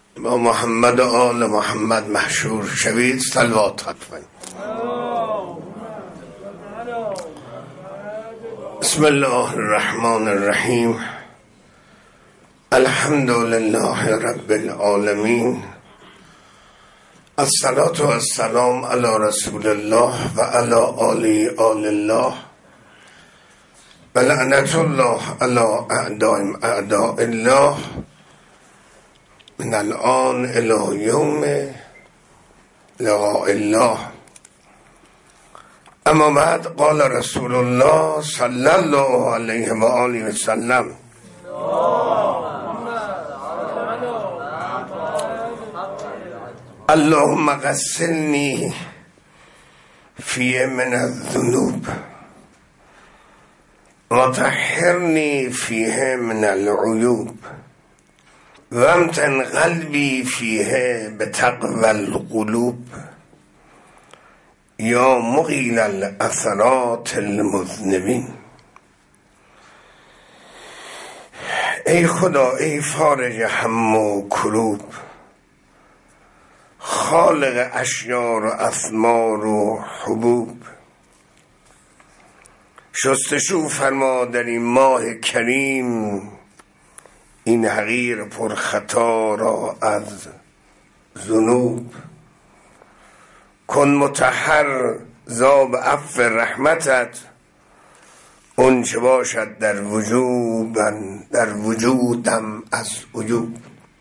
با محمد و آل محمد محشور شوید. صلوات خطفن. بسم الله الرحمن الرحیم. الحمد لله رب العالمین. الصلاة والسلام علی رسول الله و علی آله آل الله و لعنت الله علی اعداء الله من الان الی یوم لقاء الله. اما بعد، قال رسول الله صلی الله علیه و آله و سلم: اللهم غسلنی فیه من الذنوب و طهرنی فیه من العیوب و امتن قلبی فیه بتقوی القلوب یا مقیل الاثرات المذنبین. ای خدا، ای فارج هم و کروب، خالق اشیار و اثمار و حبوب، شستشو فرما در این ماه کریم این حقیر پرخطا را از ذنوب. کن مطهر ذاب عفو رحمتت اون چه باشد در وجودم از عیوب.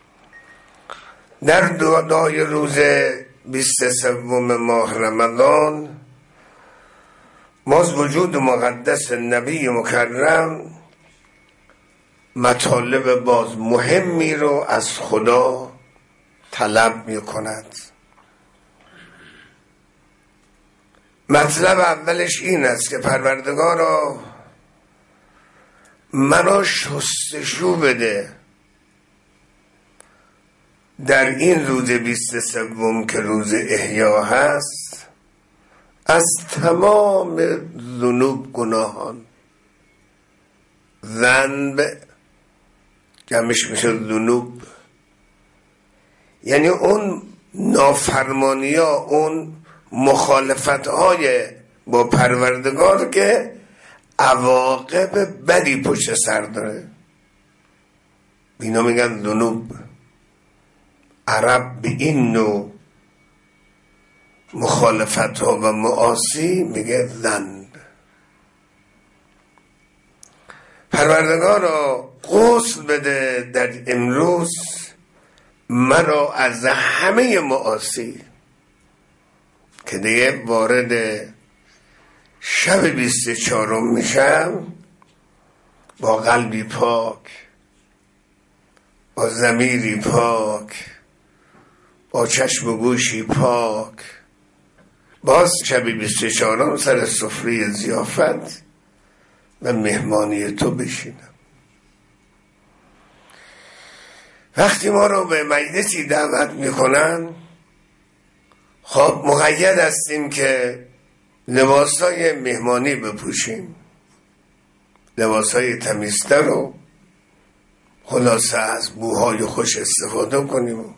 در دعای روز 23 ماه رمضان باز وجود مقدس نبی مکرم مطالب باز مهمی رو از خدا طلب می کند. مطلب اولش این است که پروردگارا مرا شستشو بده در این روز 23 که روز احیا هست از تمام ذنوب، گناهان. ذنب جمعش میشه ذنوب، یعنی اون نافرمانی ها، اون مخالفت های با پروردگار که عواقب بدی پشت سر داره، اینا میگن ذنوب. عرب به این نوع مخالفت ها و معاصی میگه ذنب. پروردگار را غسل بده در امروز مرا از همه معاصی که دیگه وارد شب 24 میشم، با قلبی پاک، با ضمیری پاک، با چشم و گوشی پاک، باز شب 24 سر سفره ضیافت و مهمانی تو بشینم. وقتی ما رو به مجلسی دعوت میکنن، خب مقید هستیم که لباسای مهمانی بپوشیم، لباسای تمیزتر رو، خلاصه از بوهای خوش استفاده کنیم.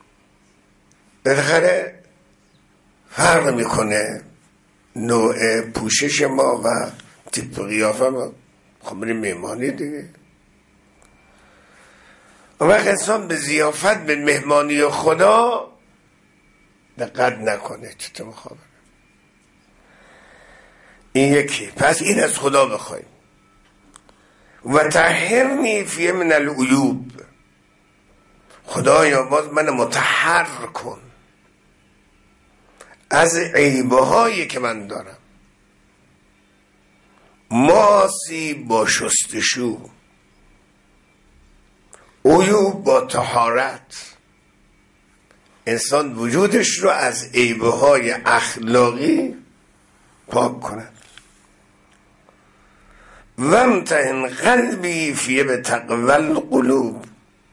بالاخره فرق میکنه نوع پوشش ما و تیپ قیافه ما. خب بریم مهمانی دیگه. اون وقت انسان به ضیافت، به مهمانی خدا دقت نکنه. چطور میخوام این یکی. پس این از خدا بخوایم. و طهرنی فیه من العیوب، خدایا باز من مطهر کن از عیبهایی که من دارم. معاصی با شستشو، عیوب با طهارت. انسان وجودش رو از عیبهای اخلاقی پاک کند. و امتحن قلبی فیه بتقوی القلوب،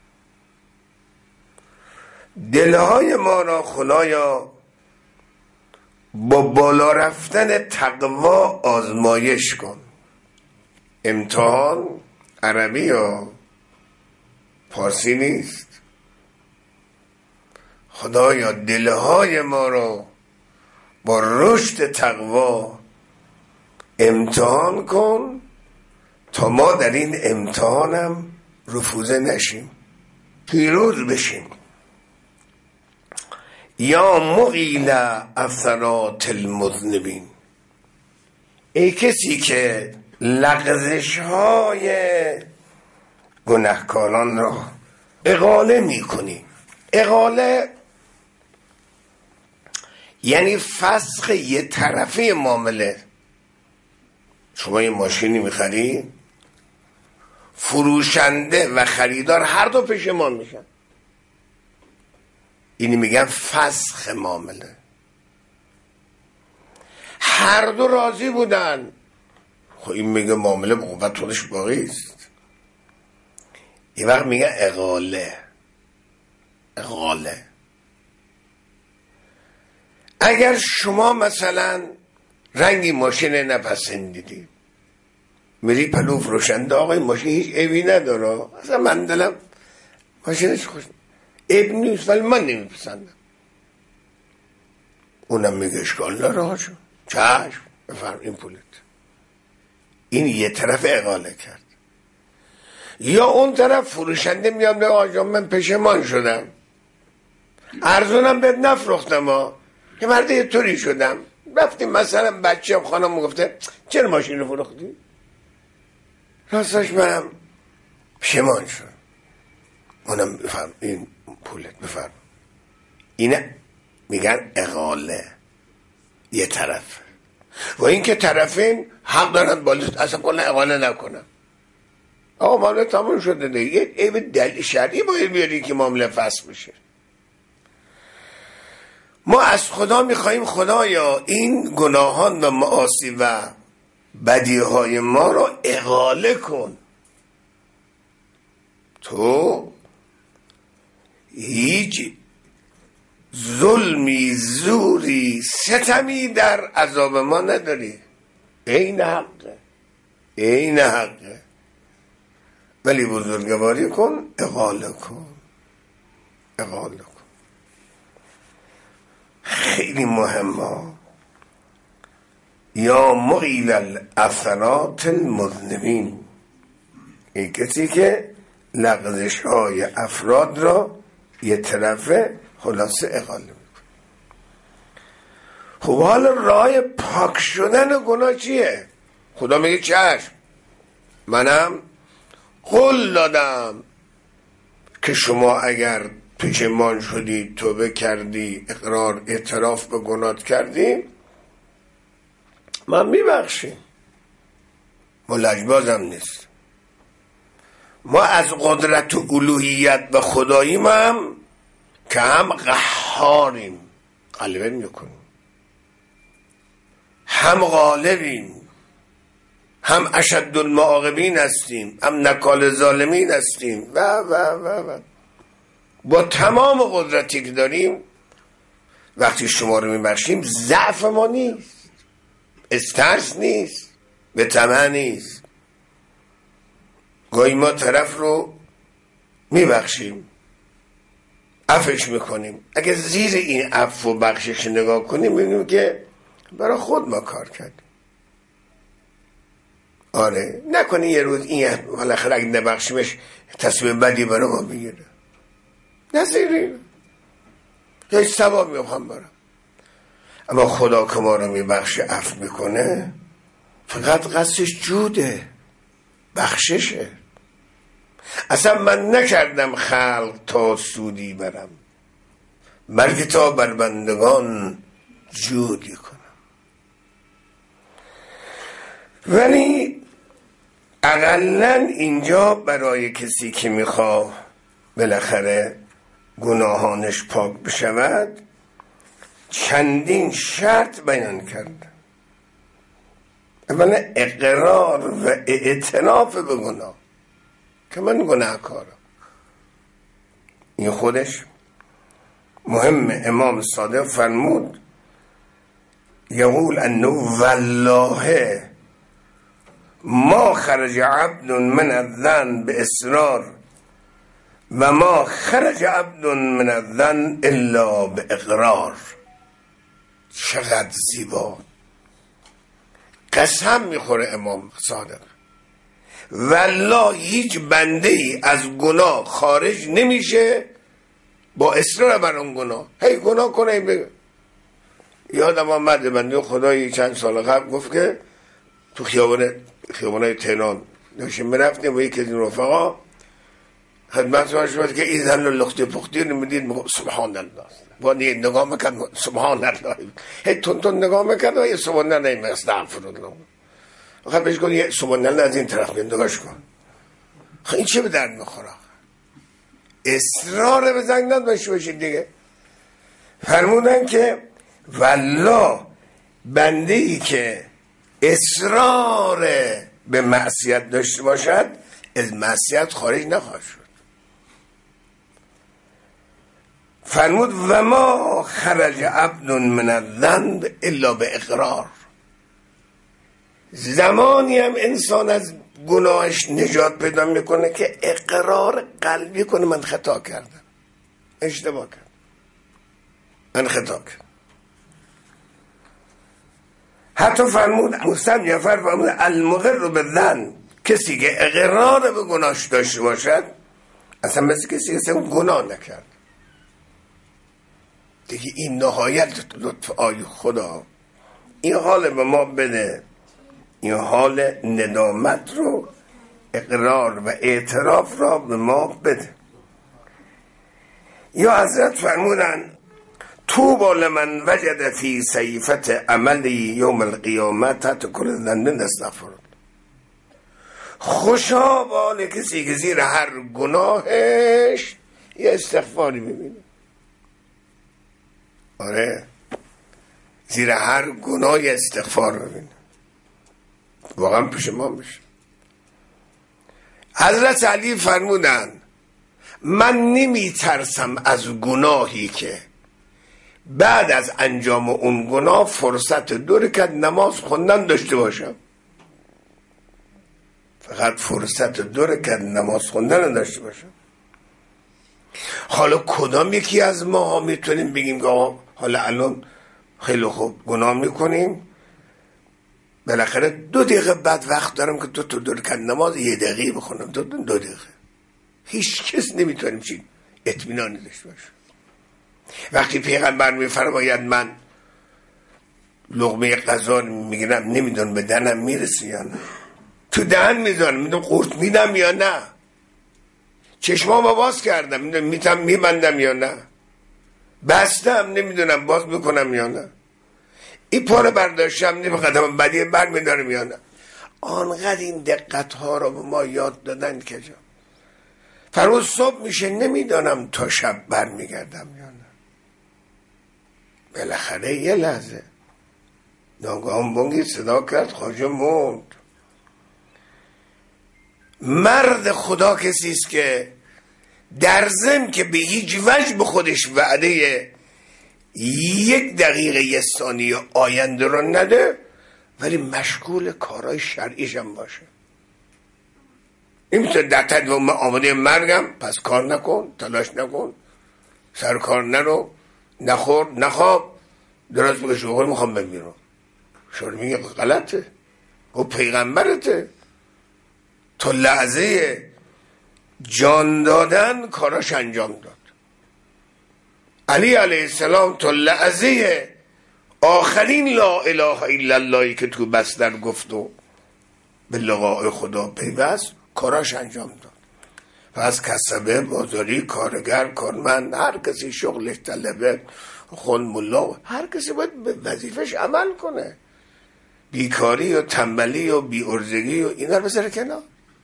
دلهای ما را خدایا با بالا رفتن تقوا آزمایش کن. امتحان عربی یا فارسی نیست. خدایا دلهای ما رو با رشد تقوا امتحان کن تا ما در این امتحانم رفوزه نشیم، پیروز بشیم. یا مقیل اثرات المذنبین، ای کسی که لغزش های گناهکاران را اقاله میکنی. اقاله یعنی فسخ یه طرفه معامله. شما یه ماشینی میخری، فروشنده و خریدار هر دو پشیمان میشن، اینی میگن فسخ معامله. هر دو راضی بودن، خب این میگه معامله به قوت خودش باقی است. یه وقت میگه اقاله. اقاله اگر شما مثلا رنگی ماشین نپسندیدی، میری پلو فروشنده، آقای ماشین هیچ عیبی نداره، اصلا من دلم ماشینش خوش عیب نیست ولی من نمیپسندم، اونم میگه اشکال نداره هاشو، چشم بفرم این پولت. این یه طرف اقاله کرد. یا اون طرف فروشنده میاد میگه آقا من پشیمان شدم، ارزونم بهت نفروختم ها، که مرد یه طوری شدم، رفتیم مثلا بچه‌م خانم گفته چرا ماشین رو فروختی؟ راستش منم پشیمان شدم. اونم بفرم این پولت بفرم. اینه میگن اقاله، یه طرف. و این که طرفین حق دارن بالا اصلا کلا اقاله نکنن. آقا معامله تمام شده دیگه، یه عیب دلیل شرعی باید بیاری که معامله فسخ بشه. ما از خدا میخواییم خدایا این گناهان و معاصی و بدیهای ما رو اقاله کن. تو هیچ ظلمی، زوری، ستمی در عذاب ما نداری. این حقه، این حقه، ولی بزرگواری کن، اقاله کن، اقاله کن. خیلی مهمه. یا مقیل الاثرات المذنبین، این کسی که لغزش های افراد را یه طرفه خلاصه اقاله میکنه. خب حالا راه پاک شدن گناه چیه؟ خدا میگه چشم، منم قول دادم که شما اگر پشیمان شدی، توبه کردی، اقرار اعتراف به گناهت کردی، من میبخشیم. ما لجبازم نیست. ما از قدرت و الوهیت و خداییم هم که هم قهاریم، غلبه میکنیم، هم غالبیم، هم اشد المعاقبین هستیم، هم نکال ظالمین هستیم و و و و با تمام قدرتی که داریم. وقتی شما رو میبخشیم ضعف ما نیست، استرس نیست، به طمع نیست. گاهی ما طرف رو میبخشیم، عفوش میکنیم، اگه زیر این عفو و بخشش نگاه کنیم میبینیم که برای خود ما کار کردیم. آره نکنی یه روز این بالاخره اگه نبخشیمش تصمیم بدی برای ما بگیره، نذاریم یه ثواب میخوام برم. اما خدا که ما رو میبخشه، عفو میکنه، فقط قصدش جوده، بخششه. اصلا من نکردم خلق تا سودی برم، بلکه تا بر بندگان جودی کنم. ولی اقلن اینجا برای کسی که میخواه بالاخره گناهانش پاک بشود چندین شرط بیان کرد. اولا اقرار و اعتراف به گناه که من گناهکارم. این خودش مهم. امام صادق فرمود یقول انه والله ما خرج عبد من الذنب باصرار و ما خرج عبد من الظن الا به اقرار. چقدر زیبا قسم میخوره امام صادق، والله هیچ بنده ای از گناه خارج نمیشه با اصرار بر اون گناه. هی گناه کنه بگه. یادم آمد بنده خدایی چند سال قبل گفت که تو خیابانای تهران داشتیم میرفتیم با یکی از این رفقا خدمت ما شد که این زن لختی پختی رو میدید سبحان الله با نگاه میکرد سبحان الله هی تون نگاه میکرد و یه سبحان الله نمیم استغفرالله. خب بهش کن یه سبحان الله از این طرف نگاهش کن. خب این چه به درد میخوره؟ اصرار به زنگ نداشته باشید دیگه. فرمودن که والله بنده ای که اصرار به معصیت داشته باشد از معصیت خارج نخواهد شد. فرمود و ما خرج عبد من الذنب الا به اقرار. زمانی هم انسان از گناهش نجات پیدا میکنه که اقرار قلبی کنه من خطا کردم، اشتباه کردم، من خطا کردم. حتی فرمود مستم جعفر فرمود المقر بالذنب، کسی که اقرار به گناهش داشته باشد اصلا مثل کسی که گناه نکرد دیگه. این نهایت لطف آی خدا، این حال به ما بده، این حال ندامت رو، اقرار و اعتراف را به ما بده. یا حضرت فرمودن طوبی لمن وجد فی صحیفة عملی یوم القیامت تحت کل ذنب استغفر. خوشا بال کسی که زیر هر گناهش یه استغفاری ببینه. آره زیر هر گناه یه استغفار ببینه، واقعا پیش ما میشه. حضرت علی فرمودن من نمی ترسم از گناهی که بعد از انجام اون گناه فرصت 2 رکعت نماز خوندن داشته باشم. فقط فرصت 2 رکعت نماز خوندن داشته باشم. حالا کدام یکی از ما میتونیم بگیم که حالا الان خیلی خوب گناه میکنیم، بالاخره 2 دقیقه بعد وقت دارم که 2 رکعت نماز 1 دقیقه بخونم. 2 دقیقه هیچ کس نمیتونیم چی اطمینانی داشته باشه. وقتی پیغمبر میفرماید من لقمه غذا میگیرم نمیدونم به دهنم میرسه یا نه، تو دهن میذارم میدونم قورت میدم یا نه، چشمامو باز کردم میدونم میبندم یا نه، بستم نمیدونم باز میکنم یا نه، این پاره برداشتم نمی قدم بعدی بر میدارم یا نه. آنقدر این دقت ها رو به ما یاد دادن که جا فرمود صبح میشه نمیدانم تا شب بر میگردم یا نه. بالاخره یه لحظه ناگهان بانگی صدا کرد خواجه موند. مرد خدا کسی است که در ضمن که به هیچ وجه به خودش وعده 1 دقیقه 1 ثانیه آینده رو نده، ولی مشغول کارهای شرعیش هم باشه. این میتونه در تدوم آماده مرگم پس کار نکن، تلاش نکن، سر کار نرو، نخور نخواب، درست بگه شغل میخوام بمیرم. شغل میگه غلطه، او پیغمبرته، تو لحظه جان دادن کاراش انجام داد. علی علیه السلام تو لحظه آخرین لا اله الا اللهی که تو بستر گفت و به لقاء خدا پیوست کاراش انجام داد. و از کسبه، بازاری، کارگر، کارمند، هر کسی شغلش طلبه، خون ملا، هر کسی باید به وظیفش عمل کنه. بیکاری و تنبلی و بی‌ارزگی و اینا رو بذاره کنار.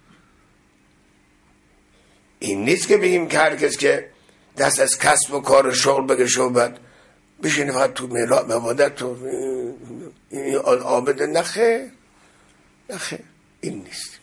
این نیست که بگیم که هر کس که دست از کسب و کار و شغل بگشه و بعد بشینه فقط تو میراب عبادت و عابده. نخه این نیست.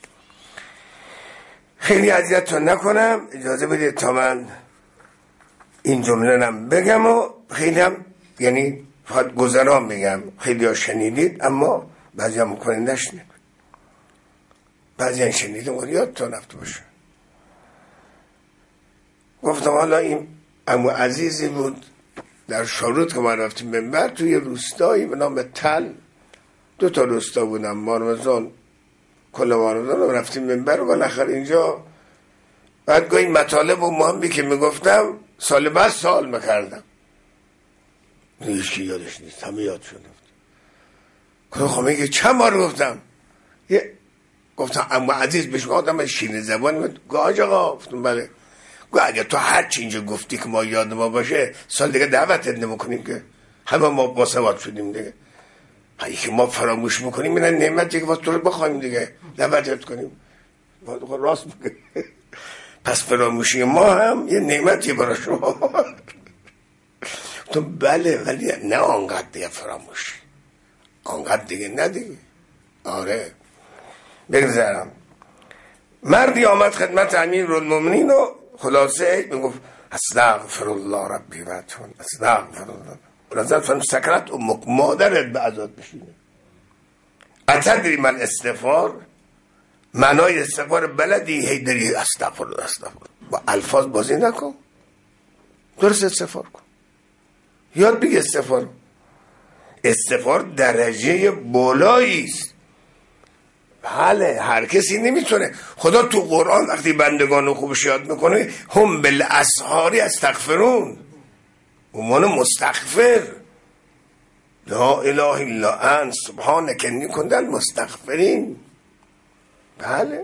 خیلی اذیتتون نکنم، اجازه بدید تا من این جمله نم بگم و خیلی هم یعنی فقط گذران میگم. خیلی ها شنیدید اما بعضی هم مکنه نشنید، بعضی هم شنیدیم و یادتون رفته باشه. گفتم حالا این عمو عزیزی بود در شاروت که ما رفتیم منبر، توی روستایی به نام تل، 2 تا روستا بودم، مارمزان کل مارمزان، رفتیم منبر و بالاخره اینجا بعد گاهی مطالب و مهمی که میگفتم سال بعد سوال میکردم، هیچکی یادش نیست، همه یاد شده. خب میگه چند بار گفتم، گفتم اما عزیز بهش گفتم شیرین زبان، گفت آقا، گفتم بله. گفت اگه تو هر چی اینجا گفتی که ما یاد ما باشه، سال دیگه دعوتت نمیکنیم که همه ما باسواد شدیم دیگه، هایی که ما فراموش میکنیم این نعمتی که واسه تو رو بخوایم دیگه دعوتت کنیم. راست میگه. پس فراموشی ما هم یه نعمتی برای شما. تو بله، ولی نه آنقدر دیگه فراموشی، آنقدر دیگه نه دیگه. آره بگذارم. مردی آمد خدمت امیرالمومنین و خلاصه میگفت استغفر الله ربی و اتون، استغفر الله. نظرت فهم سکرت امک، مادرت به عذاب بشینه. اتدری من استغفار، معنای استغفار بلدی؟ هی داری استغفر الله استغفر. با الفاظ بازی نکن، درست استغفار کن، یاد بگی استغفار. استغفار درجه بالایی است. بله، هر کسی نمیتونه. خدا تو قرآن وقتی بندگان خوبش یاد میکنه، هم بالاسحار استغفرون، امان مستغفر، لا اله الا انت سبحانک انی کنت المستغفرین. بله،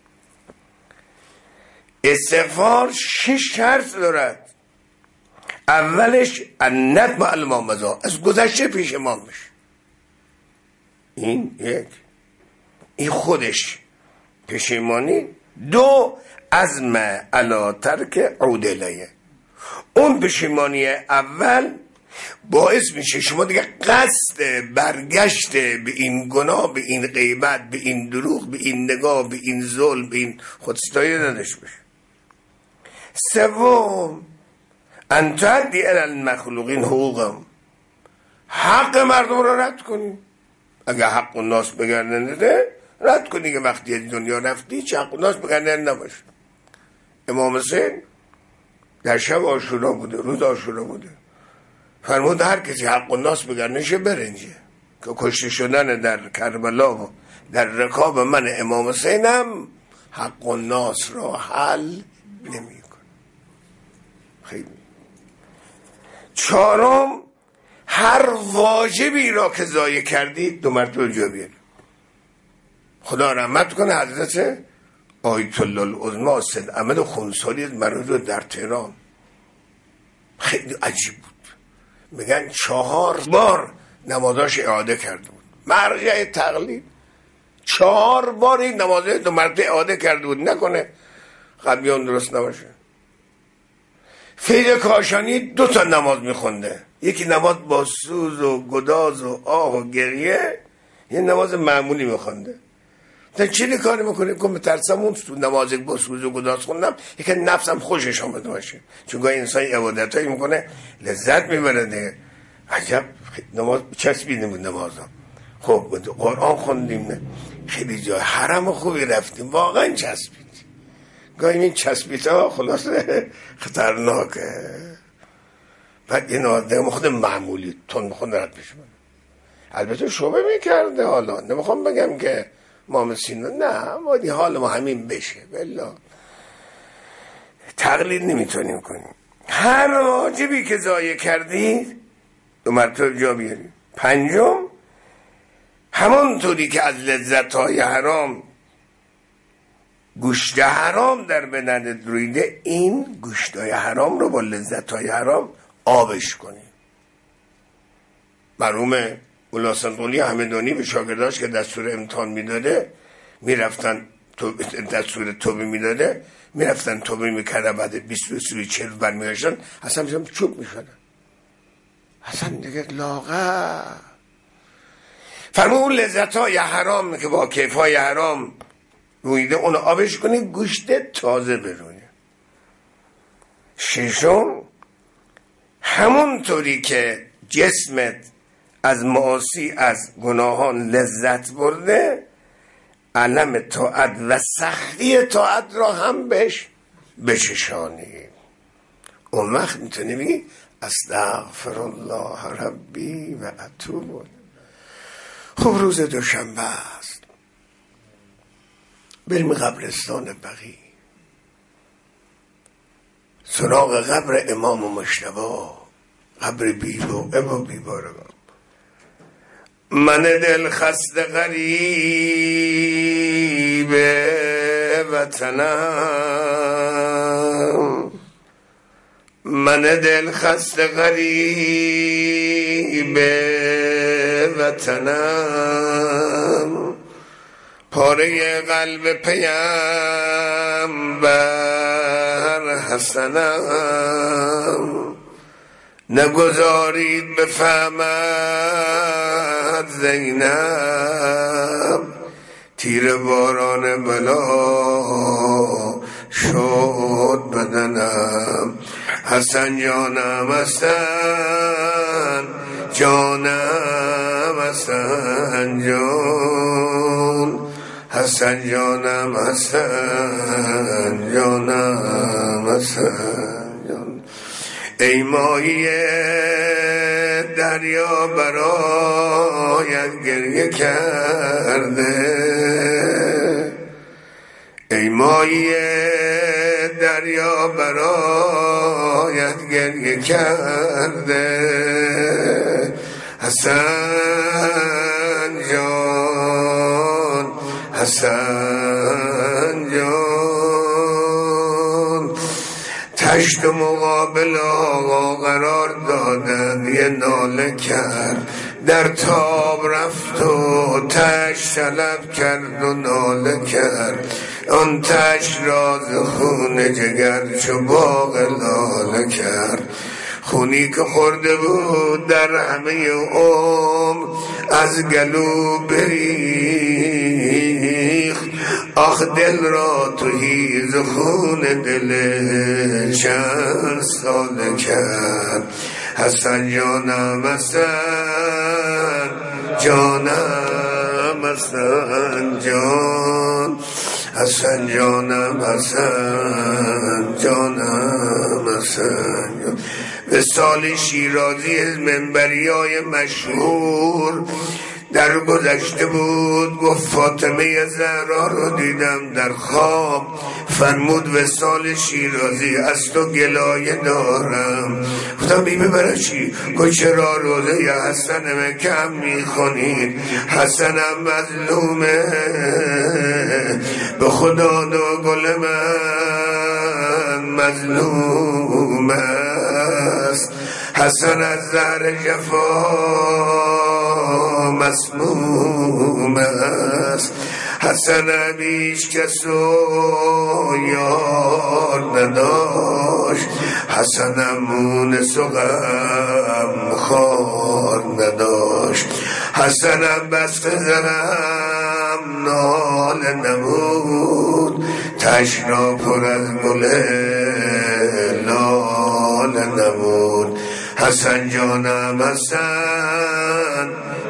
استغفار 6 شرط دارد. اولش الندم علی ما مضی، از گذشته پیشمان بشه. این یک، این خودش پشیمانی. 2 عزم علی ترک عود الیه، اون پشیمانی اول باعث میشه شما دیگه قصد برگشت به این گناه، به این غیبت، به این دروغ، به این نگاه، به این ظلم، به این خودستایی نداشت بشه. 3 ان تعدی الی المخلوقین حقوقهم، حق مردم رو رد کنی. اگه حق الناس بگردنده رد کنی، که وقتی از دنیا رفتی چه حق الناس بگردن نباشه. امام حسین در شب عاشورا بوده، روز عاشورا بوده، فرمود هر کسی حق الناس بگردنشه برنجه، که کشته شدن در کربلا و در رکاب من امام حسینم حق الناس را حل نمی کن. خیلی. 4 هر واجبی را که ضایع کردید 2 مرتبه جا بیارید. خدا رحمت کنه حضرت آیت الله العظما سید احمد خونساری مرحوم در تهران، خیلی عجیب بود. میگن 4 بار نمازاش اعاده کرده بود، مرجع تقلید. 4 بار این نمازه 2 مرتبه اعاده کرده بود، نکنه قبیان درست نباشه. فیض کاشانی 2 تا نماز میخونده، یکی نماز با سوز و گداز و آه و گریه، یه نماز معمولی میخونده. تا چی کاری میکنه؟ که مترسم اون تو نماز با سوز و گداز خوندم یکی نفسم خوشش آمده باشه، چون گاهی انسان عبادتایی میکنه لذت میبره دیگه. عجب نماز چسبیده بود نمازم. خب قرآن خوندیم، خیلی جای حرم خوبی رفتیم، واقعا چسبید. گاهی این چسبیده ها خلاصه خطرناکه. بعد این آدم خود معمولی تون بخون رد بشه. البته شعبه میکرده، حالا نمیخوام بگم که ما مسینا، نه، مادی حال ما همین بشه، بلا تقلید نمیتونیم کنیم. هر واجبی که ضایع کردید 2 مرتبه جا بیارید. 5 همانطوری که از لذت‌های حرام گوشت حرام در بدنت رویده، این گوشت‌های حرام رو با لذت‌های حرام آبش کنید. مرحوم مولا سلطانی همدانی به شاگرداش که دستور امتحان میداده، میرفتن دستور توبه میداده، میرفتن توبه میکردن، بعد 20-40 برمیگشتن اصلا میشن چوب میشدن، اصلا دیگه لاغر. فرمود اون لذت‌های حرام که با کیف‌های حرام رویده اون آبش کنی، گوشت تازه برونه. 6 همونطوری که جسمت از معاصی، از گناهان لذت برده، علم طاعت و سختی طاعت را هم بهش بچشانی. اون وقت میتونی بگی استغفر الله ربی و اتوب. خب روز دوشنبه است، بریم قبرستان بقیع، سراغ قبر امام مجتبی، قبر بی‌بوئه و بی‌بارگان. من دل خسته غریب وطنم، من دل خسته غریب وطنم، پاره قلب پیمبر حسنم، نگذارید بفهمد زینب، تیر باران بلا شد بدنم. حسن جانم حسن جانم حسن جان، حسن جانم حسن جانم حسن جان. ای ماهی دریا برایت گریه کرده، ای ماهی دریا برایت گریه کرده. حسن جان حسن جان، تشت مقابل آقا قرار دادن، یه ناله کرد در تاب رفت و تشت طلب کرد و ناله کرد. آن تشت راز خون جگر چو باغ لاله کرد. خونی که خورده بود در همه عمر از گلو بریخت. آخ دل را تهی ز خون دل چند ساله کرد. حسن جانم حسن جانم حسن جان، حسن جانم حسن جانم حسن جان. به سال شیرازی از منبریای مشهور در گذشته بود، گفت فاطمه زهرا رو دیدم در خواب، فرمود وصال شیرازی از تو گلایه دارم. گفتم بیبه برای چی؟ گفت چرا روزه یا حسن کم میخونید؟ حسنم مظلومه به خدا دو گل من مظلوم است. حسن از زهر جفا مسموم است. حسن بیش کسو یار نداشت، حسن مونس و غم خار نداشت. حسن بس زنم نال نمود، تشنا پر از گل لال نمود. حسن جانم حسن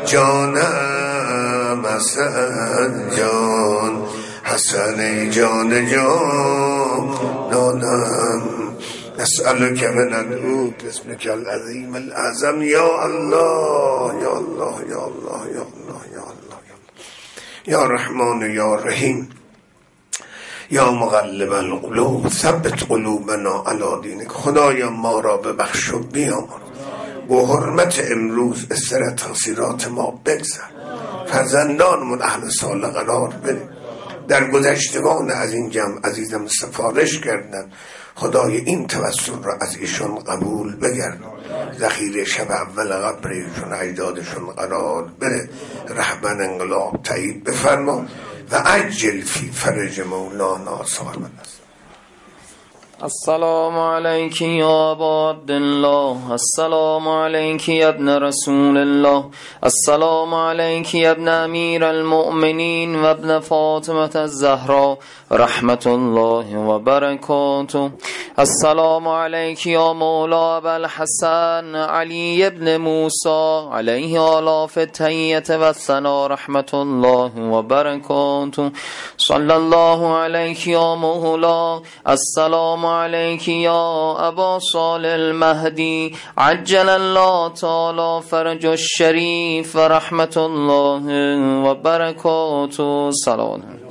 جانم حسن جان، حسن ای جان جانانم. نسألك وندعوك باسمك العظيم الأعظم يا الله يا الله يا الله يا الله يا الله يا رحمن يا رحيم یا مقلب القلوب ثبت قلوبنا علی دینک. خدایا ما را ببخش و بیامرز، با حرمت امروز استر تقصیرات ما بگذر، فرزندانمون اهل صالح قرار بده. در گذشتگان از این جمع عزیزم سفارش کردن، خدای این توسل را از ایشون قبول بگرد، ذخیره شب اول قبرشون اجدادشون قرار بده. رهبر انقلاب تایید بفرما و عجل فی فرج مولانا صاحب النصر. السلام علیک یا ابا عبدالله، السلام علیک یا ابن رسول الله، السلام علیک یا ابن امیر المؤمنین و ابن فاطمه الزهرا رحمت الله و برکاته. السلام علیک یا مولا ابا الحسن علی ابن موسی علیه آلاف التحیة و الثنا رحمت الله و برکاته. صلی الله علیک یا مولا. السلام عليك يا أبا صالح المهدي عجل الله تعالى فرج الشريف ورحمة الله وبركاته. سلام.